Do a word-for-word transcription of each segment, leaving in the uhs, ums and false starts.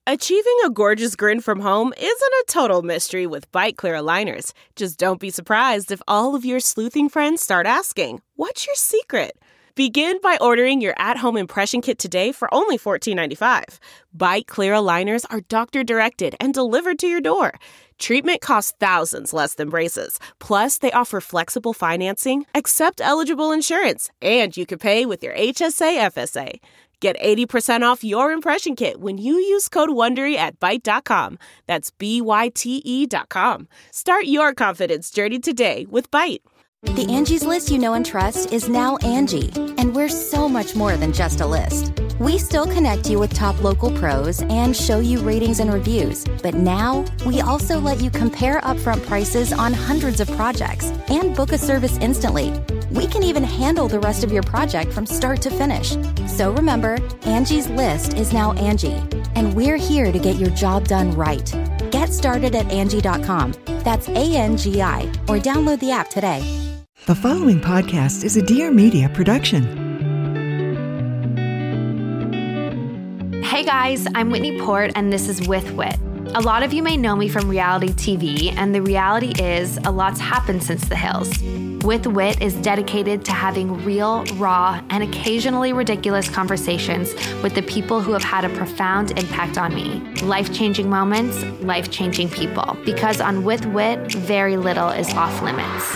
Achieving a gorgeous grin from home isn't a total mystery with Byte Clear aligners. Just don't be surprised if all of your sleuthing friends start asking, "What's your secret?" Begin by ordering your at-home impression kit today for only fourteen ninety-five. Byte Clear aligners are doctor-directed and delivered to your door. Treatment costs thousands less than braces. Plus, they offer flexible financing, accept eligible insurance, and you can pay with your H S A F S A. Get eighty percent off your impression kit when you use code WONDERY at byte dot com. That's B Y T E dot com. Start your confidence journey today with Byte. The Angie's List you know and trust is now Angie, and we're so much more than just a list. We still connect you with top local pros and show you ratings and reviews, but now we also let you compare upfront prices on hundreds of projects and book a service instantly. We can even handle the rest of your project from start to finish. So remember, Angie's List is now Angie, and we're here to get your job done right. Get started at Angie dot com. That's A N G I, or download the app today. The following podcast is a Dear Media production. Hey guys, I'm Whitney Port, and this is With Wit. A lot of you may know me from reality T V, and the reality is a lot's happened since The Hills. With Wit is dedicated to having real, raw, and occasionally ridiculous conversations with the people who have had a profound impact on me. Life-changing moments, life-changing people. Because on With Wit, very little is off limits.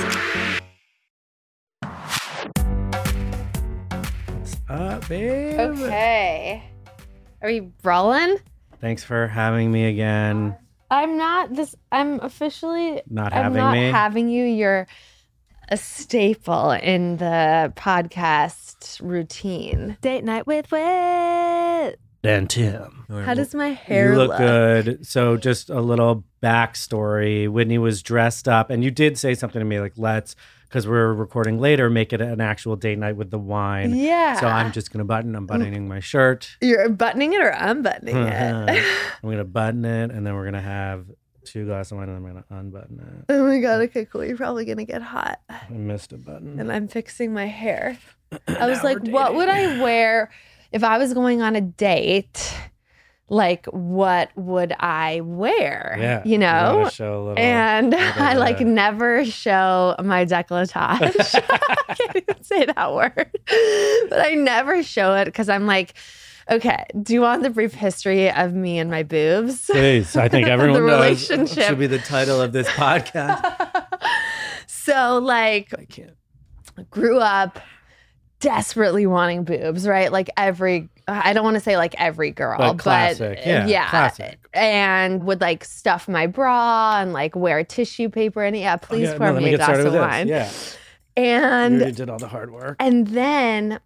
What's up, babe? Okay. Are we rolling? Thanks for having me again. I'm not this. I'm officially Not I'm having not me? having you. You're a staple in the podcast routine. Date night with Wit. And Tim. How does my hair You look look? good. So just a little backstory. Whitney was dressed up, and you did say something to me like, let's, because we're recording later, make it an actual date night with the wine. Yeah. So I'm just going to button. I'm buttoning my shirt. You're buttoning it or unbuttoning it? I'm going to button it, and then we're going to have two glasses of wine, and I'm going to unbutton it. Oh my God, okay, cool. You're probably going to get hot. I missed a button. And I'm fixing my hair. I was Now like, we're what would dating. I wear if I was going on a date? Like, what would I wear? Yeah. You know? wanna show a little, And little, I like uh, never show my decolletage. I can't even say that word. But I never show it because I'm like, okay, do you want the brief history of me and my boobs? Please, I think everyone The knows. relationship. Should be the title of this podcast. So like, I can't. grew up desperately wanting boobs, right? Like every, I don't want to say like every girl, But but, classic, yeah, yeah. classic. And would like stuff my bra and like wear tissue paper and yeah, please Okay, pour no, let me a get glass started of with wine. This. Yeah. And You already did all the hard work. and then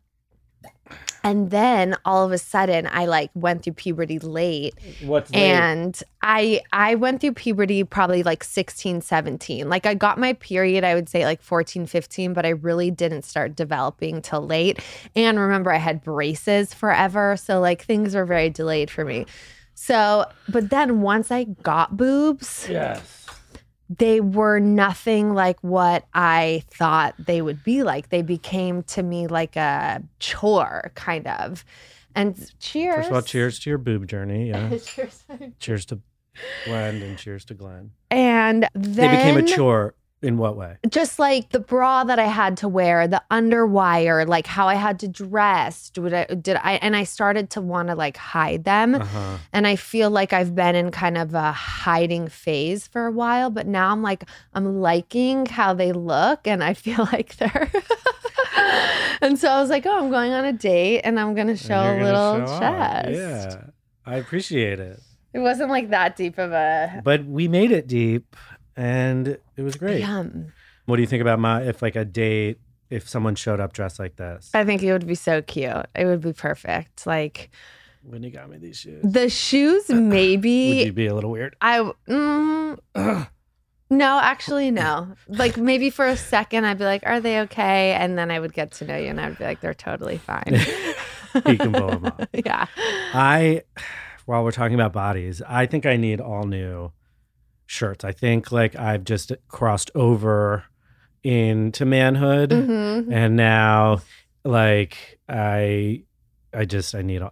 and then all of a sudden I like went through puberty late. What's And I I went through puberty probably like sixteen, seventeen. Like I got my period, I would say like fourteen, fifteen, but I really didn't start developing till late. And remember, I had braces forever. So like things were very delayed for me. So, but then once I got boobs, Yes. they were nothing like what I thought they would be like. They became to me like a chore, kind of. And cheers. First of all, cheers to your boob journey. Yeah. cheers. Cheers to Glenn and cheers to Glenn. And then They became a chore in what way? just like the bra that I had to wear, the underwire, like how I had to dress. Did I, did I and I started to want to like hide them. Uh-huh. And I feel like I've been in kind of a hiding phase for a while, but now I'm like, I'm liking how they look and I feel like they're. And so I was like, oh, I'm going on a date and I'm going to show And a you're gonna little show off. chest. Yeah. I appreciate it. It wasn't like that deep of a. But we made it deep and it was great. Yum. What do you think about my if like a date, if someone showed up dressed like this? I think it would be so cute. It would be perfect. Like When you got me these shoes. the shoes, maybe. Would you be a little weird? I mm, no, actually no. Like maybe for a second I'd be like, are they okay? And then I would get to know you and I'd be like, they're totally fine. You can pull them off. Yeah. I, while we're talking about bodies, I think I need all new shirts. I think like I've just crossed over into manhood, Mhm. and now like I, I just I need I need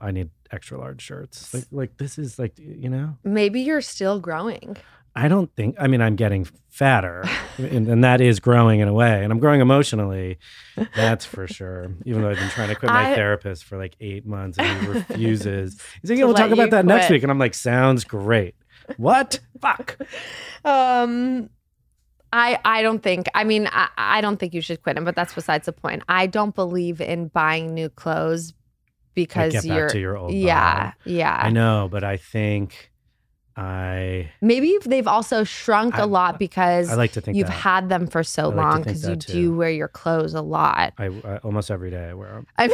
extra large shirts. Like, like this is like, you know, Maybe you're still growing. I don't think, I mean, I'm getting fatter and, and that is growing in a way. And I'm growing emotionally. That's for sure. Even though I've been trying to quit my I- therapist for like eight months and he refuses. He's like, To yeah, we'll let talk about you that next quit. week. And I'm like, sounds great. What? Fuck. Um, I I don't think. I mean, I, I don't think you should quit him, but that's besides the point. I don't believe in buying new clothes because Like, get you're back to your old yeah vibe. yeah. I know, but I think I Maybe if they've also shrunk I- a lot because I like to think you've that. had them for so I like to long think because you that, too. do wear your clothes a lot. I, I almost every day I wear them. I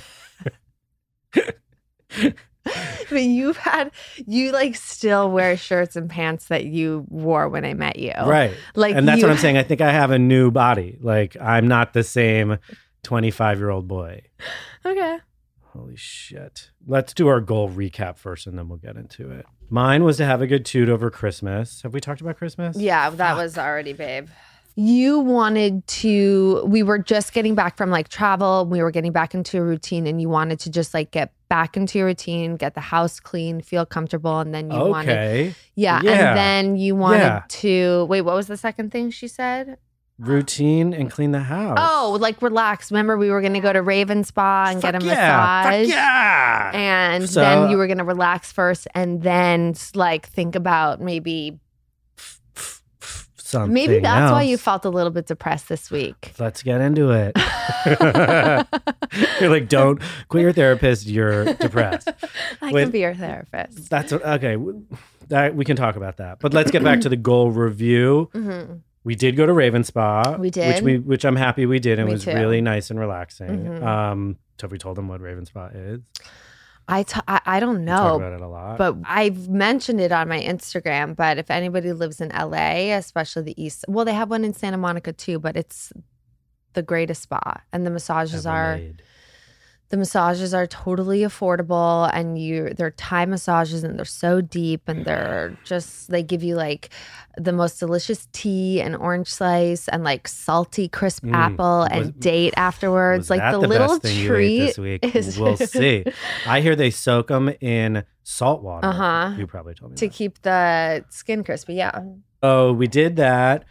mean. But you've had you like still wear shirts and pants that you wore when I met you, Right. Like, and that's you- what I'm saying. I think I have a new body. Like I'm not the same twenty-five year old boy. Okay. Holy shit. Let's do our goal recap first and then we'll get into it. Mine was to have a good toot over Christmas. Have we talked about Christmas? Yeah, that was already, babe. You wanted to, we were just getting back from like travel. We were getting back into a routine and you wanted to just like get back into your routine, get the house clean, feel comfortable. And then you wanted, Okay. yeah, Yeah. And then you wanted Yeah. to, wait, what was the second thing she said? Routine and clean the house. Oh, like relax. Remember we were going to go to Raven Spa and get a Fuck yeah. massage. Fuck yeah. And So- then you were going to relax first and then like think about maybe, Something maybe that's why you else. felt a little bit depressed this week. Let's get into it. You're like, don't quit your therapist. You're depressed. I With- can be your therapist. That's okay. That we can talk about that. But let's get back to the goal review. Mm-hmm. We did go to Raven Spa. We did. which we which I'm happy we did. And Me it was too. really nice and relaxing. Mhm. Um, so have we told them what Raven Spa is? I, t- I I don't We talk know, about it a lot. but I've mentioned it on my Instagram. But if anybody lives in L A, especially the East, well, they have one in Santa Monica too. But it's the greatest spa, and the massages Ever are made. the massages are totally affordable, and you they're Thai massages, and they're so deep, and they're just they give you like the most delicious tea and orange slice and like salty crisp Mm. apple and Was- date afterwards. Was Like that the, the little best thing you ate treat this week? is We'll see. I hear they soak them in salt water. Uh-huh. You probably told me to that. keep the skin crispy. Yeah. Oh, we did that.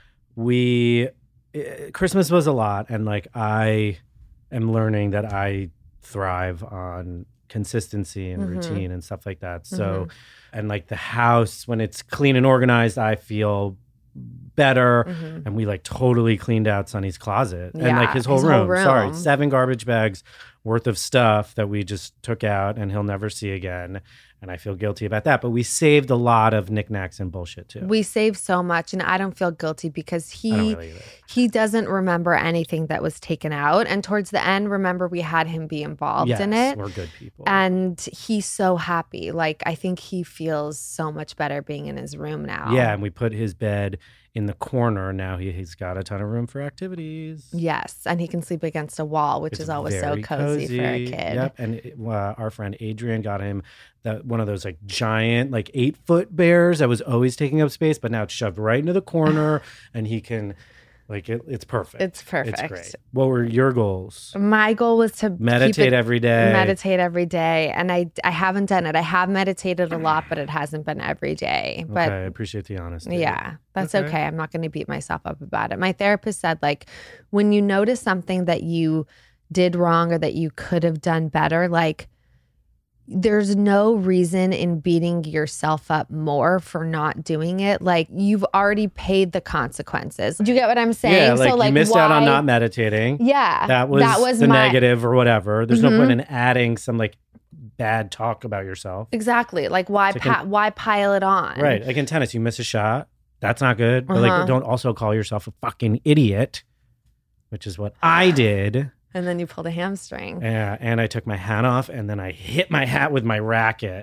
We eh, Christmas was a lot, and like I am learning that I thrive on consistency and Mhm. routine and stuff like that. So, and like the house when it's clean and organized, I feel better. Mhm. And we like totally cleaned out Sonny's closet and Yeah, like his whole, his whole room. Sorry, room. seven garbage bags worth of stuff that we just took out and he'll never see again. And I feel guilty about that. But we saved a lot of knickknacks and bullshit too. We save so much, and I don't feel guilty because I don't he really either. he doesn't remember anything that was taken out. And towards the end, remember we had him be involved Yes, in it. we're good people. And he's so happy. Like, I think he feels so much better being in his room now. Yeah, and we put his bed in the corner. Now he, he's got a ton of room for activities. Yes. And he can sleep against a wall, which It's is always so very cozy, for a kid. Yep. And it- uh, our friend Adrian got him that one of those like giant, like eight foot bears that was always taking up space, but now it's shoved right into the corner, and he can, like, it, it's perfect. It's perfect. It's great. What were your goals? My goal was to Meditate keep it, every day. meditate every day. And I, I haven't done it. I have meditated a lot, but it hasn't been every day. But okay, I appreciate the honesty. yeah, that's Okay. okay. I'm not going to beat myself up about it. My therapist said, like, when you notice something that you did wrong or that you could have done better, like, there's no reason in beating yourself up more for not doing it. Like, you've already paid the consequences. Do you get what I'm saying? Yeah, like, so, like you missed out on why- not meditating. Yeah, That was, that was the my, negative or whatever. There's Mhm. no point in adding some like bad talk about yourself. Exactly. Like, why It's like pa- why pile it on? Right. Like in tennis, you miss a shot. That's not good. But Uh-huh. like, don't also call yourself a fucking idiot, which is what I did. And then you pulled a hamstring. Yeah. And I took my hat off and then I hit my hat with my racket.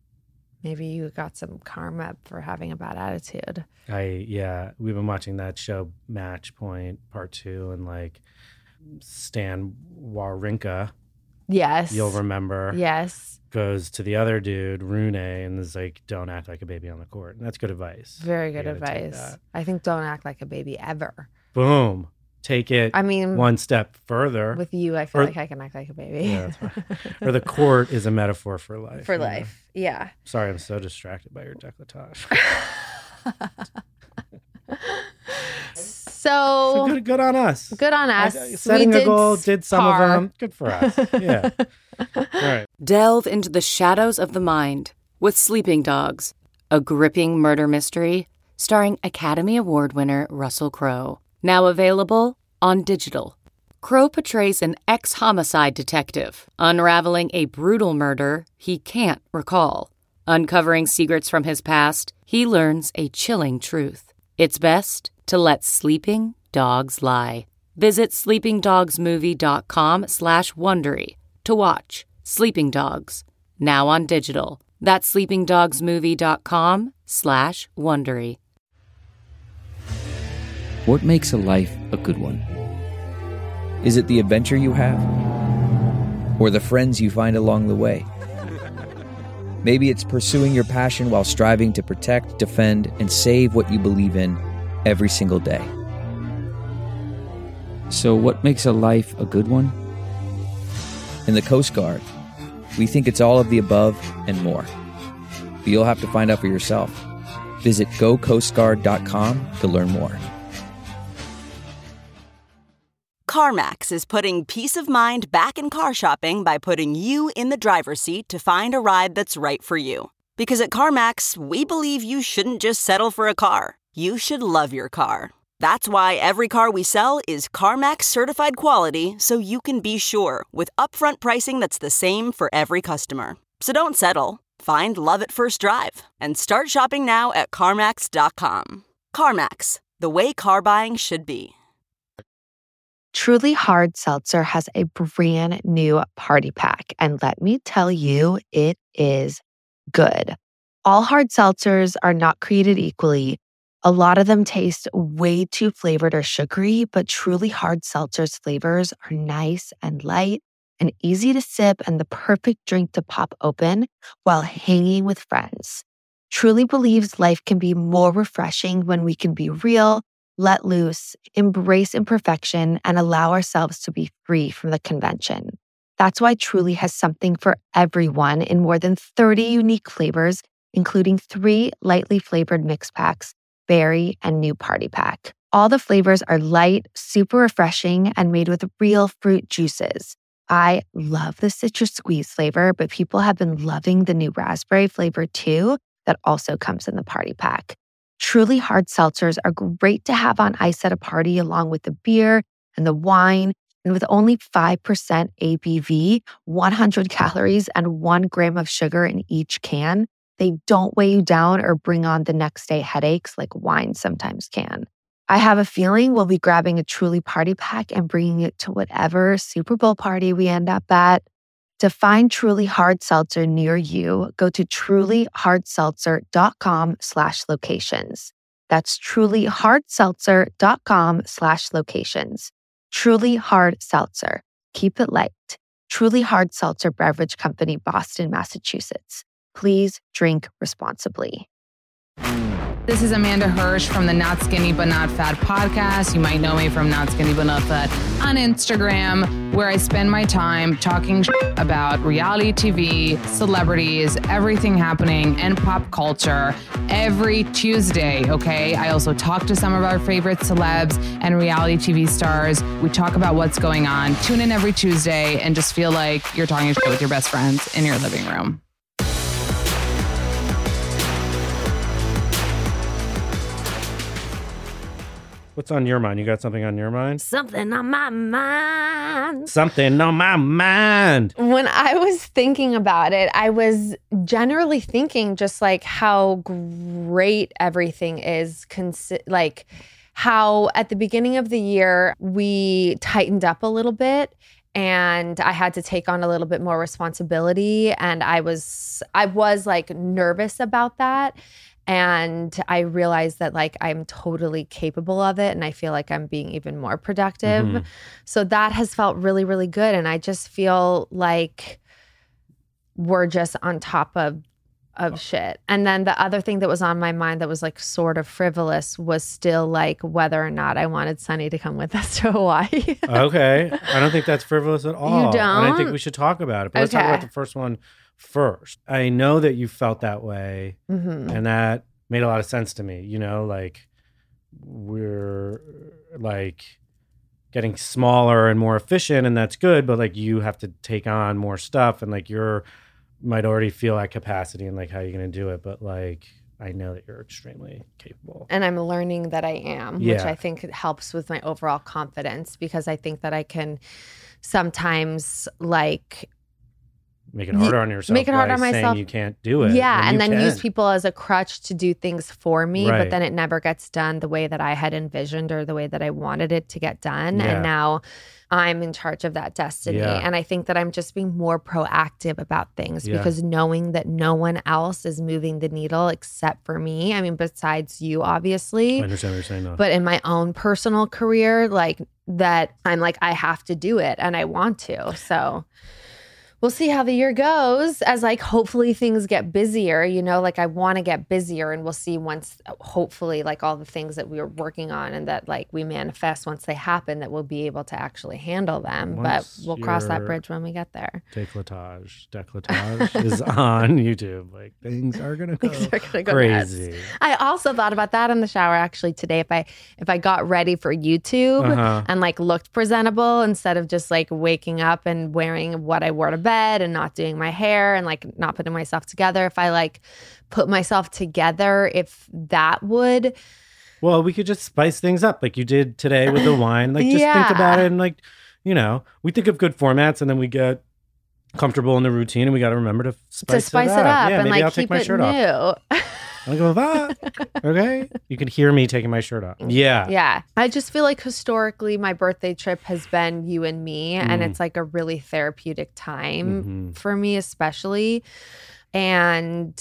Maybe you got some karma for having a bad attitude. I, yeah, we've been watching that show Match Point Part Two, and like Stan Wawrinka, Yes. you'll remember, Yes. goes to the other dude, Rune, and is like, don't act like a baby on the court. And that's good advice. Very You good gotta take advice. that. I think don't act like a baby ever. Boom. take it I mean, one step further. with you, I feel Or- like I can act like a baby. Yeah, that's fine. Or the court is a metaphor for life. For you know? life. Yeah. Sorry, I'm so distracted by your décolletage. So, So good, good on us. good on us. I- setting we a did goal, did some par. of them. Good for us. Yeah. All right. Delve into the shadows of the mind with Sleeping Dogs, a gripping murder mystery starring Academy Award winner Russell Crowe. Now available on digital. Crowe portrays an ex-homicide detective unraveling a brutal murder he can't recall. Uncovering secrets from his past, he learns a chilling truth. It's best to let sleeping dogs lie. Visit sleepingdogsmovie.com slash Wondery to watch Sleeping Dogs, now on digital. That's sleepingdogsmovie.com slash Wondery. What makes a life a good one? Is it the adventure you have? Or the friends you find along the way? Maybe it's pursuing your passion while striving to protect, defend, and save what you believe in every single day. So what makes a life a good one? In the Coast Guard, we think it's all of the above and more. But you'll have to find out for yourself. Visit go coast guard dot com to learn more. CarMax is putting peace of mind back in car shopping by putting you in the driver's seat to find a ride that's right for you. Because at CarMax, we believe you shouldn't just settle for a car. You should love your car. That's why every car we sell is CarMax certified quality, so you can be sure with upfront pricing that's the same for every customer. So don't settle. Find love at first drive and start shopping now at CarMax dot com. CarMax, the way car buying should be. Truly Hard Seltzer has a brand new party pack, and let me tell you, it is good. All hard seltzers are not created equally. A lot of them taste way too flavored or sugary, but Truly Hard Seltzer's flavors are nice and light and easy to sip and the perfect drink to pop open while hanging with friends. Truly believes life can be more refreshing when we can be real, let loose, embrace imperfection, and allow ourselves to be free from the convention. That's why Truly has something for everyone in more than thirty unique flavors, including three lightly flavored mix packs, berry, and new party pack. All the flavors are light, super refreshing, and made with real fruit juices. I love the citrus squeeze flavor, but people have been loving the new raspberry flavor too that also comes in the party pack. Truly Hard Seltzers are great to have on ice at a party along with the beer and the wine. And with only five percent A B V, one hundred calories, and one gram of sugar in each can, they don't weigh you down or bring on the next day headaches like wine sometimes can. I have a feeling we'll be grabbing a Truly party pack and bringing it to whatever Super Bowl party we end up at. To find Truly Hard Seltzer near you, go to trulyhardseltzer.com slash locations. That's trulyhardseltzer.com slash locations. Truly Hard Seltzer. Keep it light. Truly Hard Seltzer Beverage Company, Boston, Massachusetts. Please drink responsibly. This is Amanda Hirsch from the Not Skinny But Not Fat podcast. You might know me from Not Skinny But Not Fat on Instagram, where I spend my time talking about reality T V, celebrities, everything happening, and pop culture every Tuesday, okay? I also talk to some of our favorite celebs and reality T V stars. We talk about what's going on. Tune in every Tuesday and just feel like you're talking shit with your best friends in your living room. What's on your mind? You got something on your mind? Something on my mind. Something on my mind. When I was thinking about it, I was generally thinking just like how great everything is. Consi- like how at the beginning of the year, we tightened up a little bit and I had to take on a little bit more responsibility. And I was, I was like nervous about that. And I realized that like I'm totally capable of it and I feel like I'm being even more productive. Mm-hmm. So that has felt really, really good. And I just feel like we're just on top of of shit. And then the other thing that was on my mind that was like sort of frivolous was still like whether or not I wanted Sunny to come with us to Hawaii. Okay. I don't think that's frivolous at all. You don't? And I think we should talk about it. But let's Okay. talk about the first one first. I know that you felt that way. Mm-hmm. And that made a lot of sense to me. You know, like we're like getting smaller and more efficient, and that's good. But like you have to take on more stuff, and like you're might already feel at capacity and like how you're going to do it. But like, I know that you're extremely capable. And I'm learning that I am, which Yeah. I think helps with my overall confidence, because I think that I can sometimes like Make it harder on yourself. make it harder by on saying myself. you can't do it. Yeah, when and you then can. use people as a crutch to do things for me, Right. but then it never gets done the way that I had envisioned or the way that I wanted it to get done. Yeah. And now I'm in charge of that destiny. Yeah. And I think that I'm just being more proactive about things Yeah. because knowing that no one else is moving the needle except for me. I mean, besides you, obviously. I understand what you're saying, though. But in my own personal career, like that, I'm like, I have to do it and I want to. So we'll see how the year goes as like hopefully things get busier, you know, like I want to get busier, and we'll see once hopefully like all the things that we were working on and that like we manifest once they happen that we'll be able to actually handle them. Once but we'll cross that you're- bridge when we get there. Décolletage. Décolletage is on YouTube. Like things are gonna go Things are gonna go crazy. nuts. I also thought about that in the shower actually today. If I if I got ready for YouTube Uh-huh. and like looked presentable instead of just like waking up and wearing what I wore to bed and not doing my hair and like not putting myself together, if I like put myself together, if that would Well, we could just spice things up like you did today with the wine. Like just think Yeah. about it, and like, you know, we think of good formats and then we get comfortable in the routine, and we got to remember to spice, to spice it it up, Yeah, and maybe like I'll take keep my it shirt off. new. I'll go, ah, okay. You can hear me taking my shirt off. Yeah. Yeah. I just feel like historically my birthday trip has been you and me, and Mm. it's like a really therapeutic time Mhm. for me, especially. And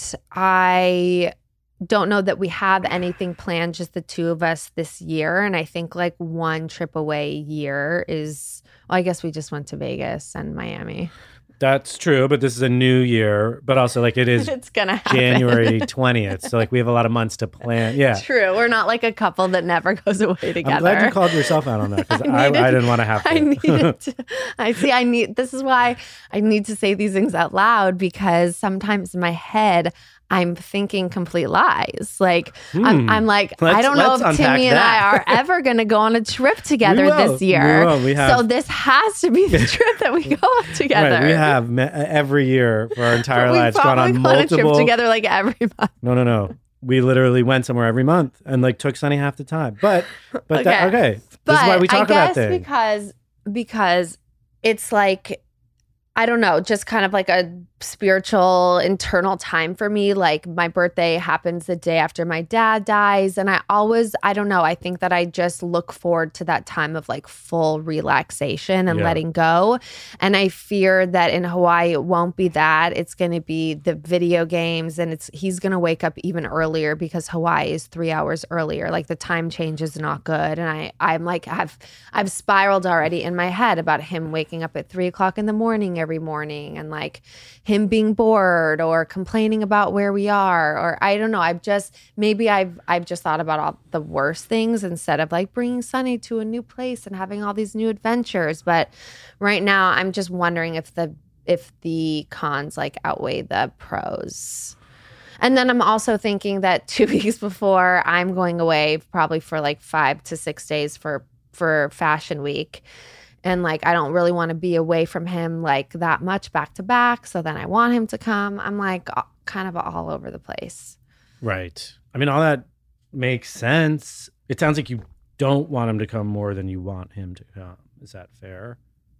I don't know that we have anything planned, just the two of us this year. And I think like one trip away a year is, well, I guess we just went to Vegas and Miami. That's true, but this is a new year, but also like it is It's gonna happen. January twentieth. So like we have a lot of months to plan. Yeah. True. We're not like a couple that never goes away together. I'm glad you called yourself out on that because I, needed- I didn't want to have to. I needed to. I see. I need. This is why I need to say these things out loud, because sometimes in my head I'm thinking complete lies. Like I'm, Hmm. I'm like I Let's- don't know if let's unpack Timmy and that. I are ever going to go on a trip together We will. this year. We will. We have- so this has to be the trip that we go on together. Right, we have me- every year for our entire we lives gone probably on go on a multiple. trip together like every month. No, no, no. We literally went somewhere every month and like took Sunny half the time. But, but that, Okay. okay. This But is why we talk I guess about things. because because it's like I don't know, just kind of like a spiritual internal time for me. Like my birthday happens the day after my dad dies, and I always I don't know, I think that I just look forward to that time of like full relaxation and Yeah. letting go. And I fear that in Hawaii it won't be that. It's going to be the video games, and it's he's going to wake up even earlier because Hawaii is three hours earlier. Like the time change is not good, and I I'm like I've I've spiraled already in my head about him waking up at three o'clock in the morning every morning, and like him being bored or complaining about where we are, or I don't know. I've just maybe I've I've just thought about all the worst things instead of like bringing Sunny to a new place and having all these new adventures. But right now, I'm just wondering if the if the cons like outweigh the pros. And then I'm also thinking that two weeks before I'm going away, probably for like five to six days for for Fashion Week. And like, I don't really want to be away from him like that much back to back. So then I want him to come. I'm like a- kind of all over the place. Right. I mean, all that makes sense. It sounds like you don't want him to come more than you want him to come. Is that fair?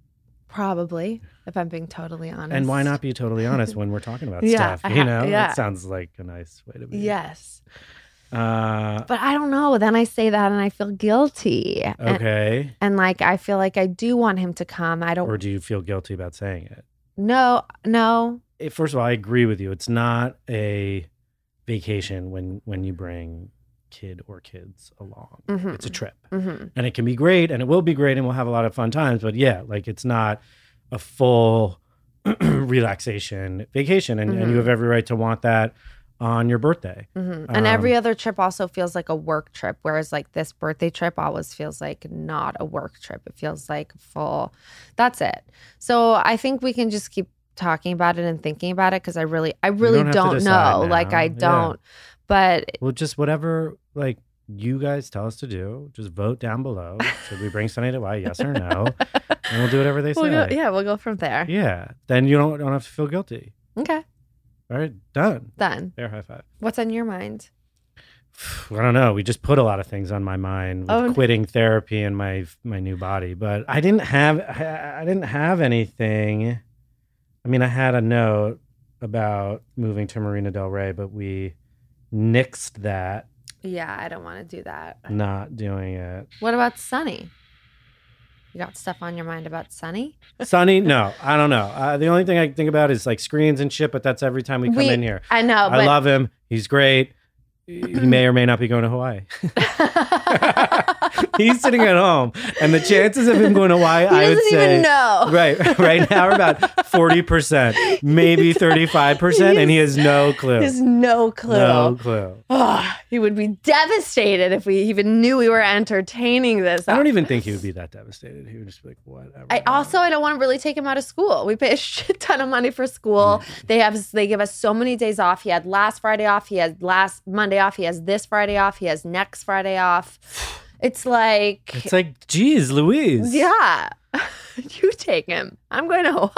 Probably, if I'm being totally honest. And why not be totally honest when we're talking about Yeah, stuff? I You ha- know, yeah. that sounds like a nice way to be. Yes. Uh, But I don't know. Then I say that and I feel guilty. And, okay. and like, I feel like I do want him to come. I don't Or do you feel guilty about saying it? No, no. Eh, First of all, I agree with you. It's not a vacation when when you bring kid or kids along. Mhm. It's a trip. Mm-hmm. And it can be great and it will be great and we'll have a lot of fun times. But yeah, like it's not a full relaxation vacation, and, Mm-hmm. and you have every right to want that on your birthday. Mm-hmm. Um, And every other trip also feels like a work trip, whereas like this birthday trip always feels like not a work trip. It feels like full. That's it. So I think we can just keep talking about it and thinking about it because I really, I really don't don't, have to decide know. now. Like I Yeah. don't. But Well, just whatever like you guys tell us to do, just vote down below. Should we bring Sunny to Hawaii? Yes or no? And we'll do whatever they say. we'll go, yeah, we'll go from there. Yeah. Then you don't don't have to feel guilty. Okay, All right, done. done. There, high five. What's on your mind? I don't know. We just put a lot of things on my mind with Oh. quitting therapy and my my new body, but I didn't have I I didn't have anything. I mean, I had a note about moving to Marina Del Rey, but we nixed that, Yeah, I don't want to do that. not doing it. What about Sunny? You got stuff on your mind about Sunny? Sunny, no, I don't know. Uh, the only thing I think about is like screens and shit, but that's every time we come We- in here. I know, I but love him. He's great. He may or may not be going to Hawaii. He's sitting at home, and the chances of him going to Hawaii, He I would doesn't say, even know. right, right now are about forty percent, maybe thirty-five percent, and he has no clue. He has no clue. No clue. Oh, he would be devastated if we even knew we were entertaining this. I don't even think he would be that devastated. He would just be like, whatever. I also I don't want to really take him out of school. We pay a shit ton of money for school. They have they give us so many days off. He had last Friday off. He had last Monday off. He has this Friday off. He has next Friday off. It's like It's like, geez, Louise. yeah, you take him. I'm going to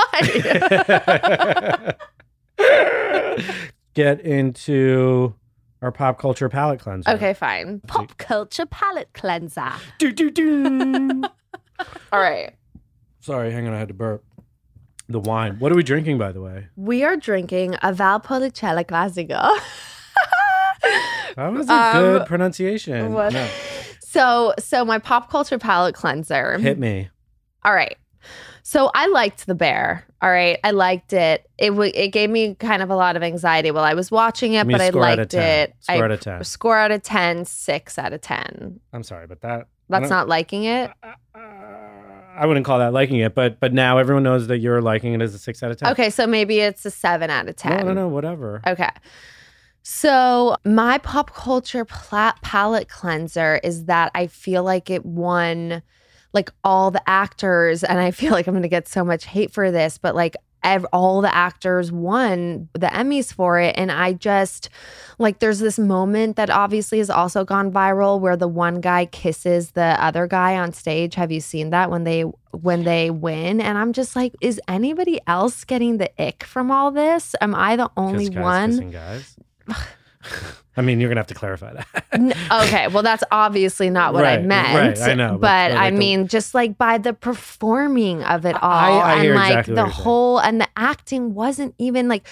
Hawaii. Get into our pop culture palate cleanser. Okay, fine. Pop culture palate cleanser. Do, do, do. All right. Sorry, hang on, I had to burp. The wine. What are we drinking, by the way? We are drinking a Valpolicella Classico. That was a Um, good pronunciation. what- No. So, so my pop culture palate cleanser. Hit me. All right. So I liked The Bear. All right. I liked it. It w- it gave me kind of a lot of anxiety while I was watching it, Give me but a I score out of liked ten. it. Score I, out of ten. Score out of ten, six out of ten. I'm sorry, but that. I That's don't- not liking it. I wouldn't call that liking it, but but now everyone knows that you're liking it as a six out of ten. Okay. So maybe it's a seven out of ten. No, no, no, whatever. Okay. So my pop culture pla- palette cleanser is that I feel like it won like all the actors, and I feel like I'm going to get so much hate for this, but like ev- all the actors won the Emmys for it. And I just like, there's this moment that obviously has also gone viral where the one guy kisses the other guy on stage. Have you seen that when they when they win? And I'm just like, is anybody else getting the ick from all this? Am I the only Kiss guys one? kissing guys. I mean, you're gonna have to clarify that. N- okay, well, that's obviously not what I Right, meant. right, I know, but- but, but I like the- mean, just like by the performing of it all, I- I and hear like exactly what the you're saying. whole, and the acting wasn't even like.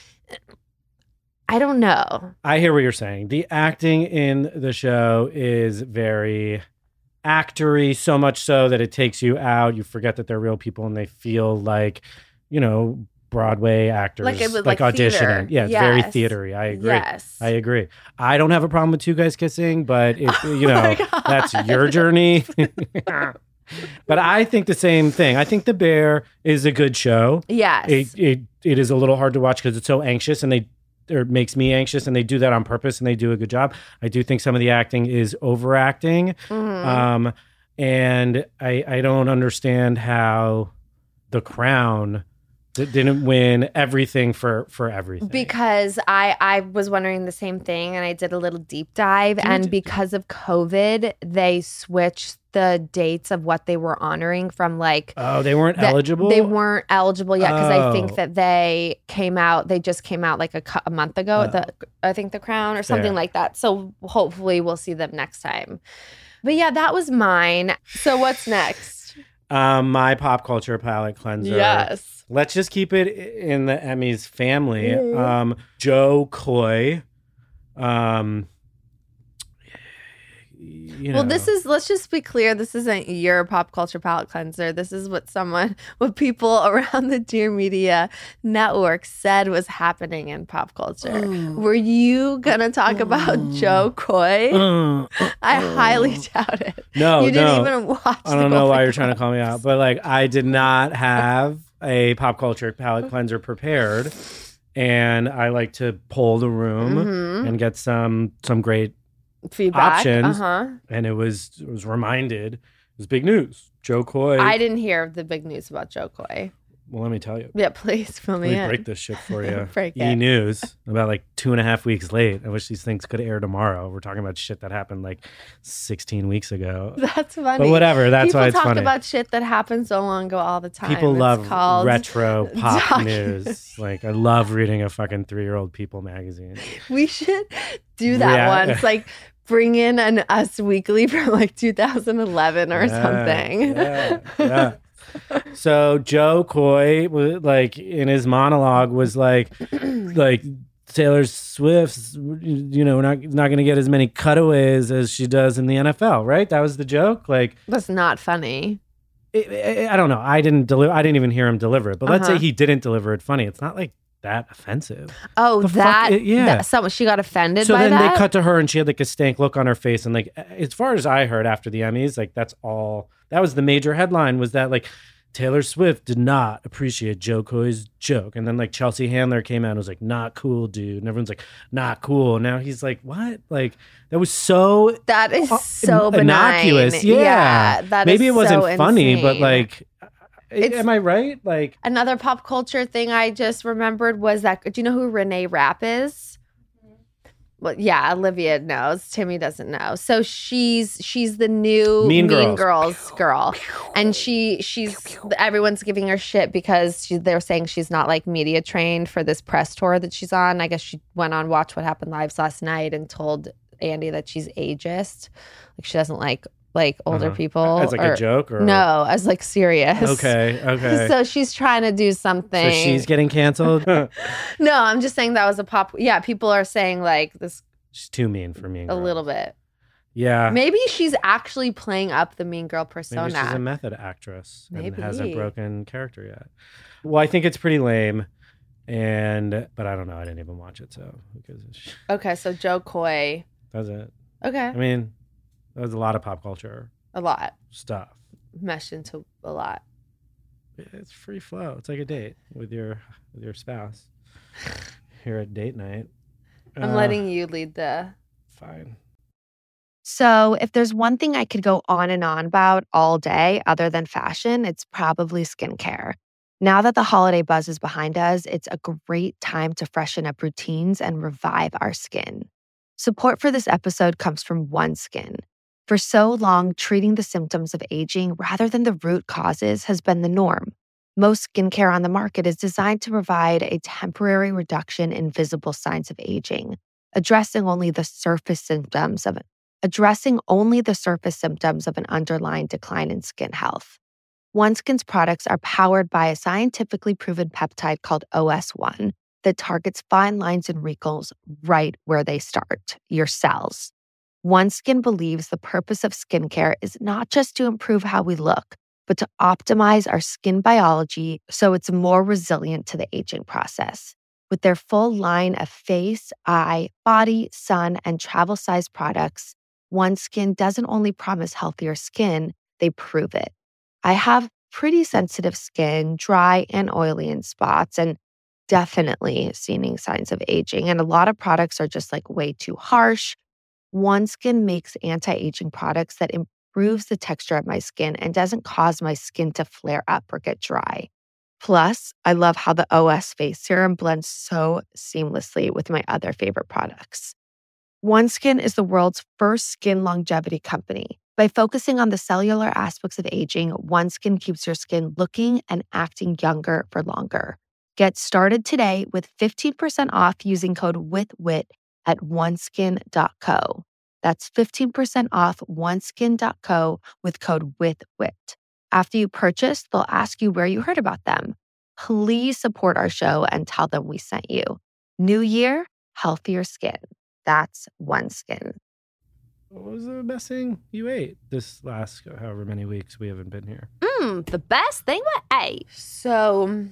I don't know. I hear what you're saying. The acting in the show is very actory, so much so that it takes you out. You forget that they're real people and they feel like, you know, Broadway actors, Like it was like, like auditioning. theater. Yeah, it's very Yes. theatery. I agree. Yes. I agree. I don't have a problem with two guys kissing, but it, you know, my God. that's your journey. But I think the same thing. I think The Bear is a good show. Yes. It it, it is a little hard to watch because it's so anxious, and they or it makes me anxious, and they do that on purpose, and they do a good job. I do think some of the acting is overacting, Mhm. um, and I I don't understand how The Crown d- didn't win everything for for everything. Because I I was wondering the same thing, and I did a little deep dive, and because of COVID, they switched the dates of what they were honoring from like Oh, they weren't the- eligible? They weren't eligible yet because I think Oh. that they came out. They just came out like a, cou- a month ago. The I think The Crown or something Fair. like that. So hopefully we'll see them next time. But yeah, that was mine. So what's next? Um, my pop culture palette cleanser. Yes. Let's just keep it in the Emmys family. Mhm. Um, Joe Coy. Um, you know. Well, this is, let's just be clear, this isn't your pop culture palette cleanser. This is what someone, what people around the Dear Media network said was happening in pop culture. Were you going to talk about Joe Coy? Uh, I highly doubt it. no, You didn't no. even watch I don't know why you're trying to call me out, but like I did not have a pop culture palate cleanser prepared, and I like to poll the room Mhm. and get some some great Feedback. options. Uh-huh. And it was it was reminded, it was big news. Joe Coy. I didn't hear the big news about Joe Coy. Well, let me tell you. Yeah, please fill me Let me in. break this shit for you. Break E! it. News, about like two and a half weeks late. I wish these things could air tomorrow. We're talking about shit that happened like sixteen weeks ago. That's funny. But whatever, that's People why it's talk funny. about shit that happened so long ago all the time. People It's love called retro pop docu- news. Like, I love reading a fucking three-year-old People magazine. We should do that Yeah. once. Like, bring in an Us Weekly from like two thousand eleven or Yeah, something. Yeah, yeah. So Joe Coy, wa- like in his monologue, was like, like Taylor Swift's, you know, not not going to get as many cutaways as she does in the N F L, right? That was the joke. Like, That's not funny. it, it- I don't know. I didn't deliver. I didn't even hear him deliver it. But let's Uh-huh. say he didn't deliver it funny. It's not like that offensive. Oh, The fuck that, i- yeah. that someone she got offended So by then that. they cut to her and she had like a stank look on her face. And like, as far as I heard after the Emmys, like that's all, that was the major headline, was that like Taylor Swift did not appreciate Joe Coy's joke. And then like Chelsea Handler came out and was like, not cool, dude. And everyone's like, not cool. Now he's like, what? Like, that was so That is uh, so in- innocuous. benign. Yeah. Yeah, that Maybe is it wasn't so funny, but insane. like, It's- am I right? Like, Another pop culture thing I just remembered was that. Do you know who Renee Rapp is? Well, yeah, Olivia knows. Timmy doesn't know. So she's she's the new Mean Mean Girls. Girls girl, and she she's everyone's giving her shit because she, they're saying she's not like media trained for this press tour that she's on. I guess she went on Watch What Happened Live last night and told Andy that she's ageist, like she doesn't like like older Uh-huh. people. As like a joke or- no, as like serious. okay, okay. So she's trying to do something. So she's getting canceled. No, I'm just saying that was a pop. Yeah, people are saying like this She's too mean for Mean a Girls. little bit. Yeah. Maybe she's actually playing up the mean girl persona. Maybe she's a method actress and Maybe. hasn't broken character yet. Well, I think it's pretty lame, and but I don't know. I didn't even watch it, so who gives a shit? Okay, so Joe Coy. That's it. Okay, I mean, that was a lot of pop culture a lot stuff. meshed into a lot. It's free flow. It's like a date with your with your spouse. Here at date night. I'm Uh, letting you lead the. Fine. So, if there's one thing I could go on and on about all day other than fashion, it's probably skincare. Now that the holiday buzz is behind us, it's a great time to freshen up routines and revive our skin. Support for this episode comes from OneSkin. For so long, treating the symptoms of aging rather than the root causes has been the norm. Most skincare on the market is designed to provide a temporary reduction in visible signs of aging, addressing only the surface symptoms of addressing only the surface symptoms of an underlying decline in skin health. OneSkin's products are powered by a scientifically proven peptide called O S one that targets fine lines and wrinkles right where they start, your cells. OneSkin believes the purpose of skincare is not just to improve how we look, but to optimize our skin biology so it's more resilient to the aging process. With their full line of face, eye, body, sun, and travel-size products, OneSkin doesn't only promise healthier skin, they prove it. I have pretty sensitive skin, dry and oily in spots, and definitely seeing signs of aging. And a lot of products are just like way too harsh. OneSkin makes anti-aging products that improves the texture of my skin and doesn't cause my skin to flare up or get dry. Plus, I love how the O S face serum blends so seamlessly with my other favorite products. OneSkin is the world's first skin longevity company. By focusing on the cellular aspects of aging, OneSkin keeps your skin looking and acting younger for longer. Get started today with fifteen percent off using code WITHWIT at oneskin dot co. That's fifteen percent off oneskin dot co with code WITHWIT. After you purchase, they'll ask you where you heard about them. Please support our show and tell them we sent you. New year, healthier skin. That's OneSkin. What was the best thing you ate this last however many weeks we haven't been here? Mm, the best thing I ate. So,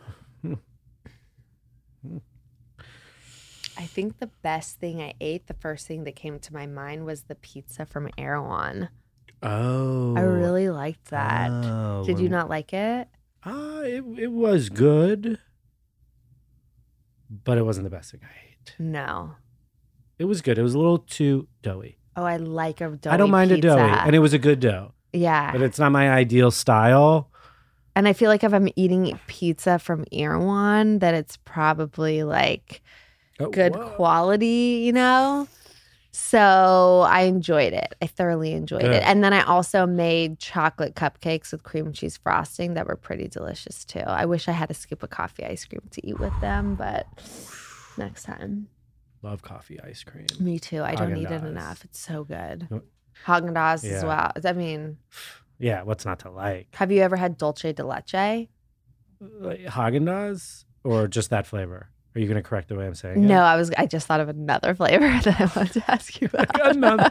I think the best thing I ate, the first thing that came to my mind was the pizza from Erewhon. Oh. I really liked that. Oh, Did you when- not like it? Uh, it, it was good, but it wasn't the best thing I ate. No. It was good. It was a little too doughy. Oh, I like a doughy I don't mind pizza. a doughy, and it was a good dough. Yeah. But it's not my ideal style. And I feel like if I'm eating pizza from Erewhon, that it's probably like Oh, good whoa. quality, you know? So I enjoyed it. I thoroughly enjoyed Good. it. And then I also made chocolate cupcakes with cream cheese frosting that were pretty delicious too. I wish I had a scoop of coffee ice cream to eat with them, but next time. Love coffee ice cream. Me too. I don't eat it Haagen-Dazs. enough. It's so good. No. Haagen-Dazs as Yeah. well. I mean, Yeah, what's not to like? have you ever had dulce de leche? Like Haagen-Dazs or just that flavor? Are you going to correct the way I'm saying it? No, I was. I just thought of another flavor that I wanted to ask you about. Another.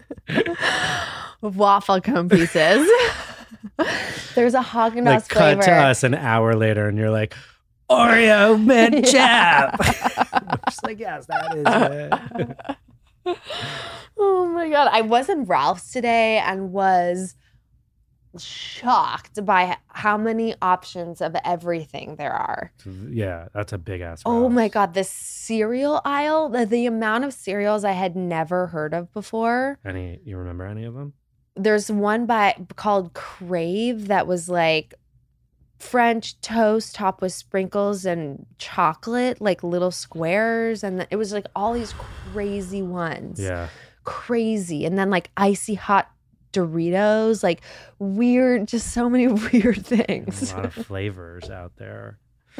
Waffle cone pieces. There's a Haagen-Dazs Like flavor. cut to us an hour later and you're like, Oreo mint chap. I'm just like, yes, that is it. Oh my God. I was in Ralph's today and was shocked by how many options of everything there are. Yeah, that's a big ass. Oh my God. The cereal aisle, the, the amount of cereals I had never heard of before. Any, you remember any of them? There's one by called Crave that was like French toast topped with sprinkles and chocolate, like little squares. And it was like all these crazy ones. Yeah. Crazy. And then like icy hot Doritos, like weird, just so many weird things. There's a lot of flavors out there.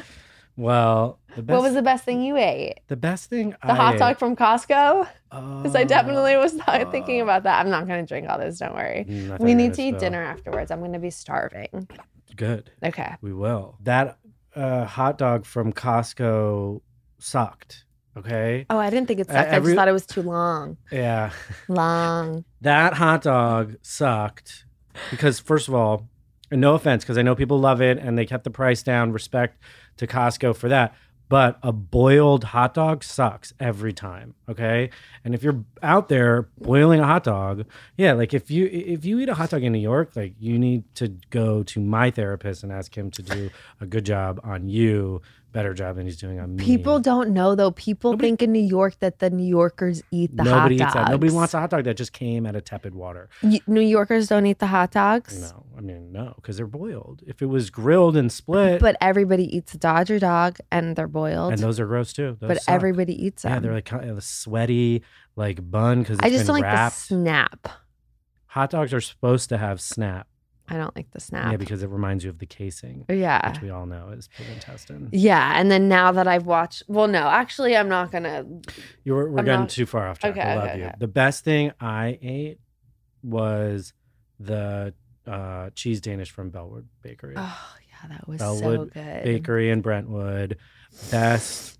Well, the best, What was the best thing you ate? the best thing? The I hot ate- dog from Costco? Uh, Because I definitely was not thinking about that. I'm not going to drink all this. Don't worry. Mm, I thought We you were need gonna to eat spill. dinner afterwards. I'm going to be starving. Good. Okay. We will. That uh, hot dog from Costco sucked. Okay. Oh, I didn't think it Uh, sucked. I every- just thought it was too long. Yeah. Long. That hot dog sucked because, first of all, and no offense, because I know people love it and they kept the price down. Respect to Costco for that. But a boiled hot dog sucks every time. Okay. And if you're out there boiling a hot dog, yeah, like if you if you eat a hot dog in New York, like you need to go to my therapist and ask him to do a good job on you, better job than he's doing on me. People don't know though. People Nobody- think in New York that the New Yorkers eat the Nobody hot eats dogs. that. Nobody wants a hot dog that just came out of tepid water. Y- New Yorkers don't eat the hot dogs. No, I mean no, because they're boiled. If it was grilled and split, But everybody eats a Dodger dog and they're boiled. and those are gross too. Those but suck. everybody eats them. yeah, they're like kind of a sweaty, like bun because it's I just been don't wrapped. like the snap. Hot dogs are supposed to have snap. I don't like the snap. Yeah, because it reminds you of the casing, Yeah. which we all know is pig intestine. Yeah, and then now that I've watched, well, no, actually, I'm not gonna. You were, we're I'm getting not- too far off track. Okay, I love okay, you. okay. The best thing I ate was the uh, cheese Danish from Bellwood Bakery. Oh yeah, that was Bellwood so good. Bakery in Brentwood. Best.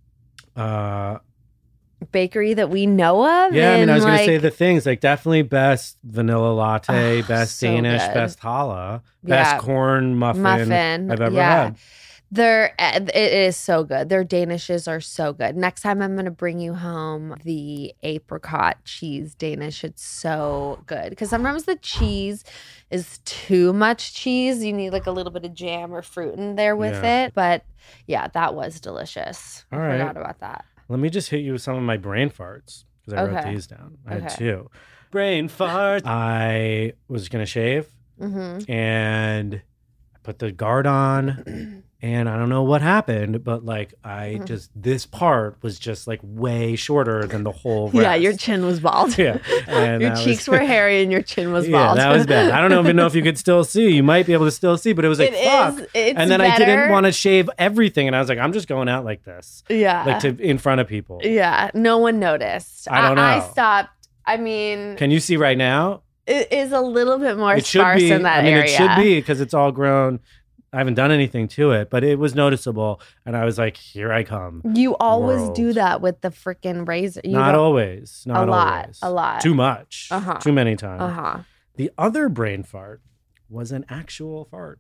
Uh, Bakery that we know of. yeah, I mean, I was in, going to say like- the things like definitely best vanilla latte, Oh, best so Danish, good. best challah, best Yeah. corn muffin, muffin. I've ever yeah. had. They're it is so good. Their Danishes are so good. Next time I'm gonna bring you home the apricot cheese Danish. It's so good because sometimes the cheese is too much cheese. You need like a little bit of jam or fruit in there with Yeah. it. But yeah, that was delicious. All I right. forgot about that. Let me just hit you with some of my brain farts because I wrote Okay. these down. I had Okay. two. Brain farts. I was going to shave Mm-hmm. and I put the guard on and I don't know what happened, but like I Mm-hmm. just, this part was just like way shorter than the whole rest. Yeah, your chin was bald. Yeah. And your that was- cheeks were hairy and your chin was Yeah, bald. that was bad. I don't even know if you could still see. You might be able to still see, but it was like, It fuck. is- it's and then I didn't better. want to shave everything. And I was like, I'm just going out like this. Yeah. Like to in front of people. Yeah, no one noticed. I don't I, know. stopped. I mean, Can you see right now? it is a little bit more It should sparse be. in that I mean, area. it should be because it's all grown. I haven't done anything to it, but it was noticeable. And I was like, here I come. You always world. do that with the freaking razor. You Not don't- always. Not a lot. always. A lot. Too much. Uh-huh. Too many times. Uh huh. The other brain fart was an actual fart.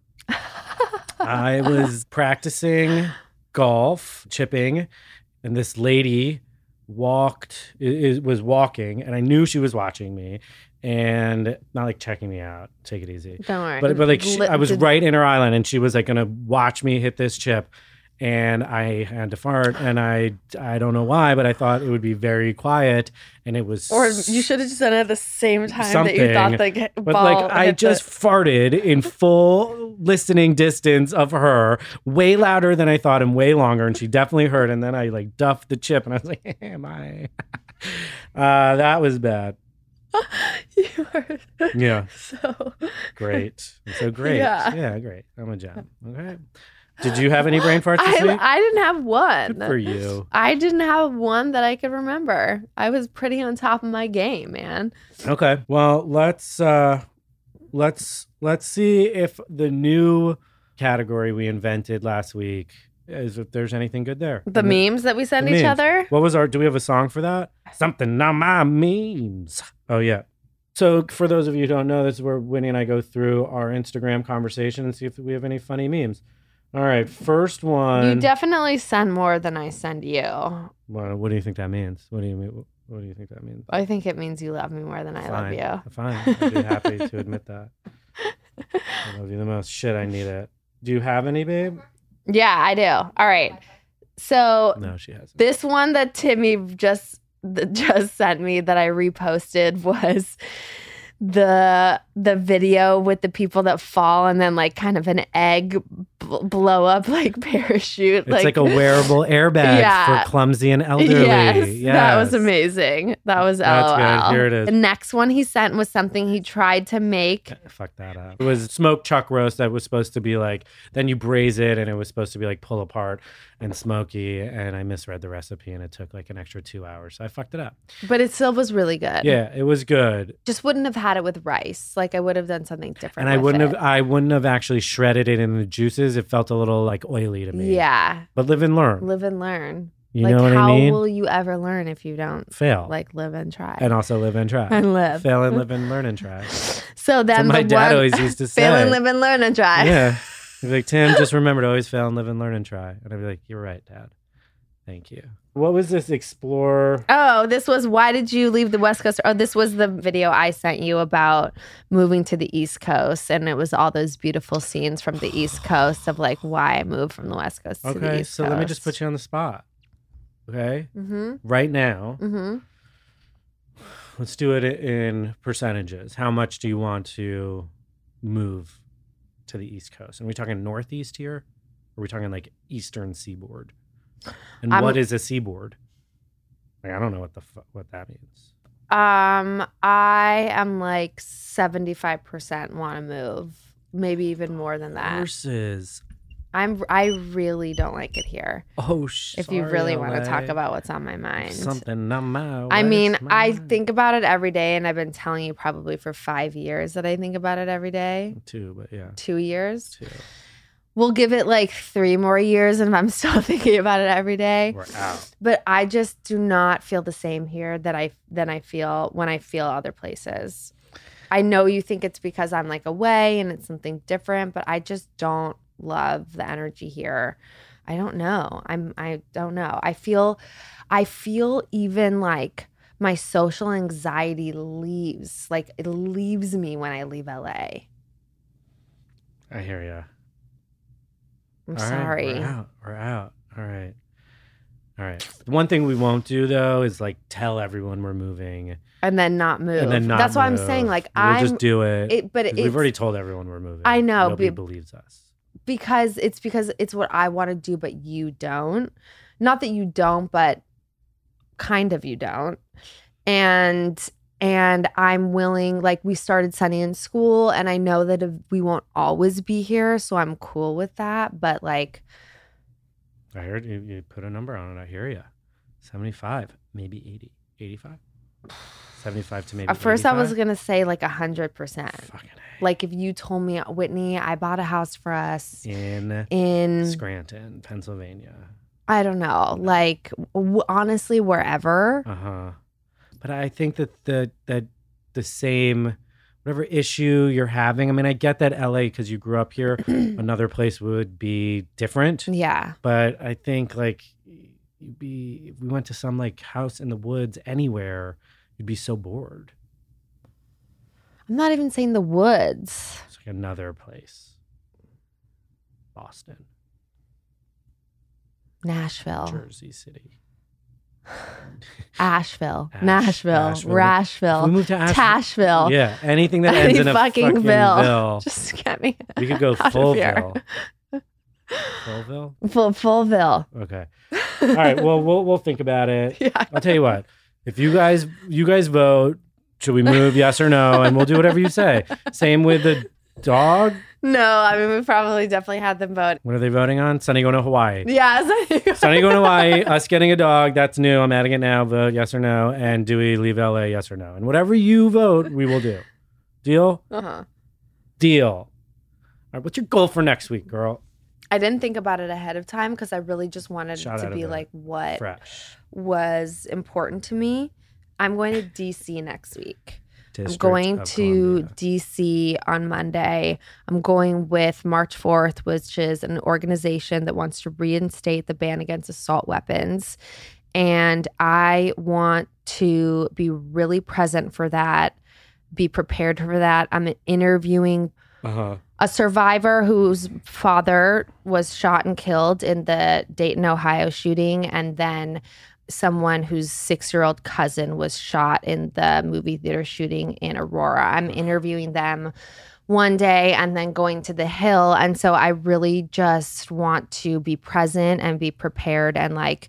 I was practicing golf, chipping, and this lady walked, i- i- was walking, and I knew she was watching me. and not like checking me out. Take it easy. Don't worry. But but like she, Li- I was did- right in her island, and she was like gonna watch me hit this chip, and I had to fart, and I I don't know why, but I thought it would be very quiet, and it was Or you should have just done it at the same time something. that you thought the but ball like I hit just the- farted in full listening distance of her, way louder than I thought, and way longer, and she definitely heard. And then I like duffed the chip, and I was like, "Am I?" uh, that was bad. You were Yeah. so Great. So great. Yeah. Yeah, great. I'm a gem. Okay. Did you have any brain farts this I, week? I didn't have one. Good for you. I didn't have one that I could remember. I was pretty on top of my game, man. Okay. Well, let's uh let's let's see if the new category we invented last week is if there's anything good there. The And memes that we send the each memes. other. What was our do we have a song for that? Something on my memes. Oh yeah. So for those of you who don't know, this is where Whitney and I go through our Instagram conversation and see if we have any funny memes. All right, first one. You definitely send more than I send you. Well, what do you think that means? What do you mean? What do you think that means? I think it means you love me more than I Fine. love you. Fine. I'd be happy to admit that. I love you the most. Shit, I need it. Do you have any, babe? Yeah, I do. All right. So No, she hasn't. this one that Timmy just that just sent me that I reposted was the the video with the people that fall and then like kind of an egg bl- blow up like parachute. It's like, a wearable airbag Yeah. for clumsy and elderly. Yes, Yes, that was amazing. That was That's L O L. good. Here it is. The next one he sent was something he tried to make. Fuck that up. It was smoked chuck roast that was supposed to be like, then you braise it and it was supposed to be like pull apart and smoky. And I misread the recipe and it took like an extra two hours. So I fucked it up. But it still was really good. Yeah, it was good. Just wouldn't have had it with rice. Like I would have done something different. And I with wouldn't it. have I wouldn't have actually shredded it in the juices. It felt a little like oily to me. Yeah. But live and learn. Live and learn. You like know what how I mean? will you ever learn if you don't Fail. Like live and try. And also live and try. And live. Fail and live and learn and try. So then That's what my the dad one, always used to say. fail and live and learn and try. Yeah. He'd be like, Tim, just remember to always fail and live and learn and try. And I'd be like, you're right, Dad. Thank you. What was this Explore? Oh, this was why did you leave the West Coast? Oh, this was the video I sent you about moving to the East Coast. And it was all those beautiful scenes from the East Coast of like why I moved from the West Coast to the Okay, East so Coast. let me just put you on the spot. Okay? Mm-hmm. Right now, Mm-hmm. let's do it in percentages. How much do you want to move to the East Coast? Are we talking Northeast here? Or are we talking like Eastern Seaboard? And I'm- what is a seaboard? Like, I don't know what the fu- what that means. Um, I am like seventy-five percent want to move, maybe even more than that. Versus, I'm I really don't like it here. oh, sh- If you sorry, really want to L A. talk about what's on my mind. Something on my I mean, west I mind. think about it every day, and I've been telling you probably for five years that I think about it every day. Two, but yeah. Two years. Two. We'll give it like three more years, and I'm still thinking about it every day. We're out. But I just do not feel the same here that I than I feel when I feel other places. I know you think it's because I'm like away and it's something different, but I just don't love the energy here. I don't know. I'm I don't know. I feel I feel even like my social anxiety leaves. Like it leaves me when I leave L A. I hear you. I'm All right, sorry. we're out. We're out. All right. All right. The one thing we won't do though is like tell everyone we're moving And then not move. and then not That's what I'm move. saying. Like we'll I'm just do it. it but 'Cause it's we've already told everyone we're moving. I know, Nobody but- believes us. because it's because it's what I want to do, but you don't. Not that you don't, but kind of you don't. And and I'm willing, like we started Sunny in school, and I know that if we won't always be here, so I'm cool with that. But like, I heard you, you put a number on it. I hear you. seventy-five, maybe eighty, eighty-five, seventy-five to maybe at first I was eighty-five? gonna say like a hundred percent. Fucking Like if you told me, Whitney, I bought a house for us in in Scranton, Pennsylvania. I don't know, like w- honestly, wherever. Uh huh. But I think that the that the same whatever issue you're having. I mean, I get that L A because you grew up here. Another place would be different. Yeah. But I think like you'd be if we went to some like house in the woods anywhere, you'd be so bored. I'm not even saying the woods. It's like another place. Boston. Nashville. Jersey City. Asheville. Ash- Nashville. Asheville. Rashville. If we moved to Asheville. Tashville. Yeah, anything that Any ends in a fucking fucking ville. ville. Just get me We could go out of here. Fullville. Fullville? Full, Fullville. Okay. All right. Well, we'll we'll think about it. Yeah. I'll tell you what. If you guys you guys vote, should we move? Yes or no? And we'll do whatever you say. Same with the dog. No, I mean, we probably definitely had them vote. What are they voting on? Sunny going to Hawaii. Yeah. Sunny going to Hawaii. Us getting a dog. That's new. I'm adding it now. Vote yes or no. And do we leave L A? Yes or no? And whatever you vote, we will do. Deal? Uh-huh. Deal. All right. What's your goal for next week, girl? I didn't think about it ahead of time because I really just wanted Shot it out to of be the like what fresh. was important to me. I'm going to D C next week. District I'm going of to Columbia. D C on Monday. I'm going with March fourth, which is an organization that wants to reinstate the ban against assault weapons. And I want to be really present for that, be prepared for that. I'm interviewing Uh-huh. a survivor whose father was shot and killed in the Dayton, Ohio shooting, and then someone whose six-year-old cousin was shot in the movie theater shooting in Aurora. I'm interviewing them one day and then going to the Hill. And so I really just want to be present and be prepared and like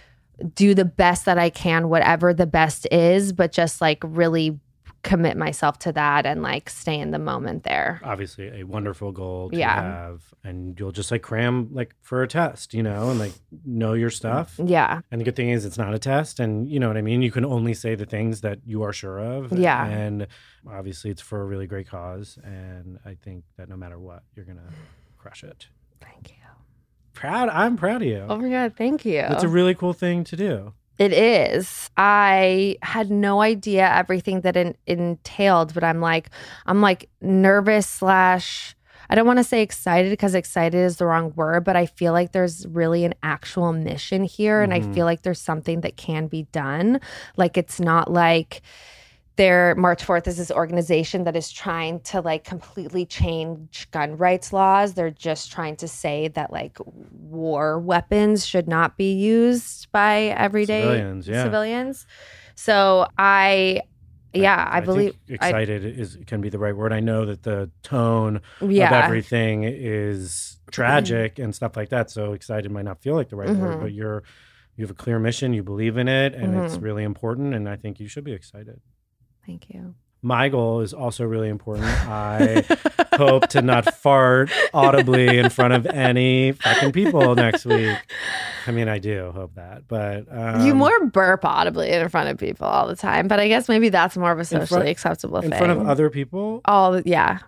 do the best that I can, whatever the best is, but just like really commit myself to that and like stay in the moment there. Obviously a wonderful goal to Yeah. have, and you'll just like cram like for a test, you know, and like know your stuff. Yeah. And the good thing is it's not a test, and you know what I mean? You can only say the things that you are sure of. Yeah. And obviously it's for a really great cause, and I think that no matter what, you're going to crush it. Thank you. Proud. I'm proud of you. Oh my God, thank you. It's a really cool thing to do. It is. I had no idea everything that it entailed, but I'm like, I'm like nervous slash, I don't want to say excited because excited is the wrong word, but I feel like there's really an actual mission here. And Mhm. I feel like there's something that can be done. Like, it's not like there, March fourth is this organization that is trying to like completely change gun rights laws. They're just trying to say that like war weapons should not be used by everyday Civilians, yeah. civilians. So I, yeah, I, I believe think I- excited is can be the right word. I know that the tone Yeah. of everything is tragic and stuff like that. So excited might not feel like the right word, Mhm. but you're you have a clear mission, you believe in it, and it's Mhm. really important. And I think you should be excited. Thank you. My goal is also really important. I hope to not fart audibly in front of any fucking people next week. I mean, I do hope that, but um, You more burp audibly in front of people all the time, but I guess maybe that's more of a socially front- acceptable in thing. front of other people. All yeah.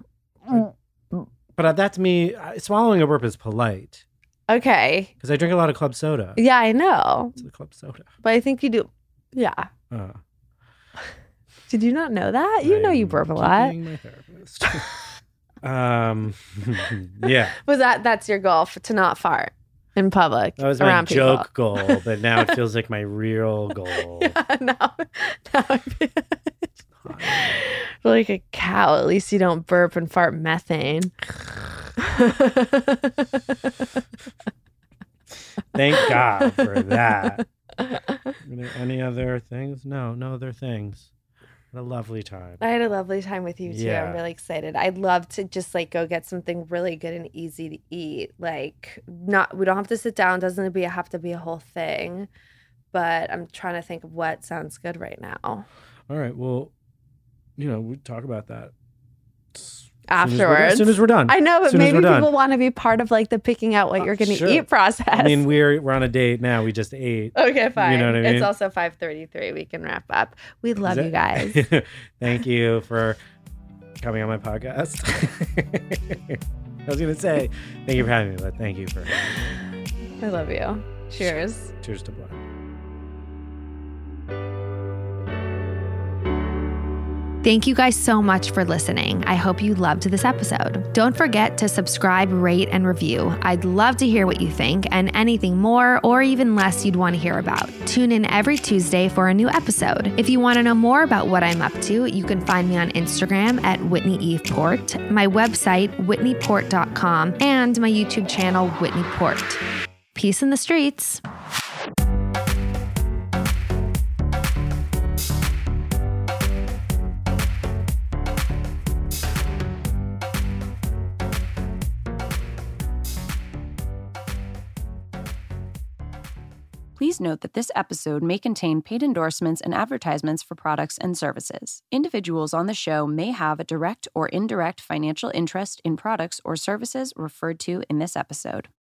But that's me. Swallowing a burp is polite Okay. because I drink a lot of club soda. Yeah, I know. It's the club soda. But I think you do. Yeah. Uh, Did you not know that? You know you I'm burp a lot. keeping my therapist. um, yeah, Was that that's your goal for, to not fart in public that was my around joke people? goal, but now it feels like my real goal. Yeah, now, now I feel like a cow. At least you don't burp and fart methane. Thank God for that. Are there any other things? No, no other things. What a lovely time. I had a lovely time with you too. Yeah. I'm really excited. I'd love to just like go get something really good and easy to eat. Like not we don't have to sit down, doesn't be have to be a whole thing. But I'm trying to think of what sounds good right now. All right. Well, you know, we talk about that Afterwards. As soon as we're done. I know, but As soon as maybe we're done. people want to be part of like the picking out what you're gonna Sure. eat process. I mean, we're we're on a date now. We just ate. Okay, fine. You know what I mean? It's also five thirty-three. We can wrap up. We love Is you it- guys. Thank you for coming on my podcast. I was gonna say thank you for having me, but thank you for having me. I love you. Cheers. Cheers to blood. Thank you guys so much for listening. I hope you loved this episode. Don't forget to subscribe, rate, and review. I'd love to hear what you think and anything more or even less you'd want to hear about. Tune in every Tuesday for a new episode. If you want to know more about what I'm up to, you can find me on Instagram at Whitney Eve Port, my website, whitney port dot com, and my YouTube channel, Whitney Port. Peace in the streets. Please note that this episode may contain paid endorsements and advertisements for products and services. Individuals on the show may have a direct or indirect financial interest in products or services referred to in this episode.